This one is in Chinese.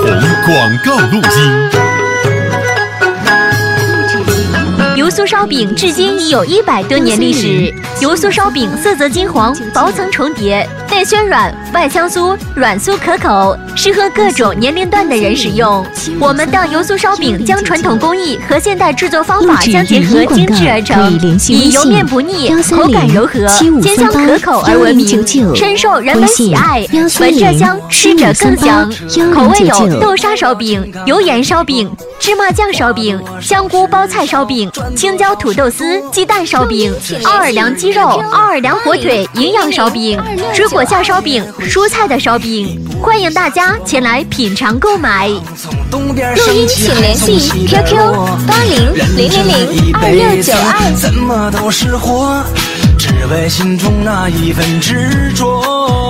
广告录音。 油酥烧饼至今已有100多年历史。油酥烧饼色泽金黄，薄层重叠，内暄软，外香酥，软酥可口，适合各种年龄段的人使用。我们的油酥烧饼将传统工艺和现代制作方法相结合，精致而成，以油面不腻、口感柔和、煎香可口而闻名，深受人们喜爱。闻着香，吃着更香。口味有豆沙烧饼、油盐烧饼、芝麻酱烧饼、香菇包菜烧饼、青椒土豆丝、鸡蛋烧饼、奥尔良鸡肉、奥尔良火腿营养烧饼、水果馅烧饼、蔬菜的烧饼，欢迎大家前来品尝购买。录音请联系 QQ 800002。 怎么都是火，只为心中那一份执着。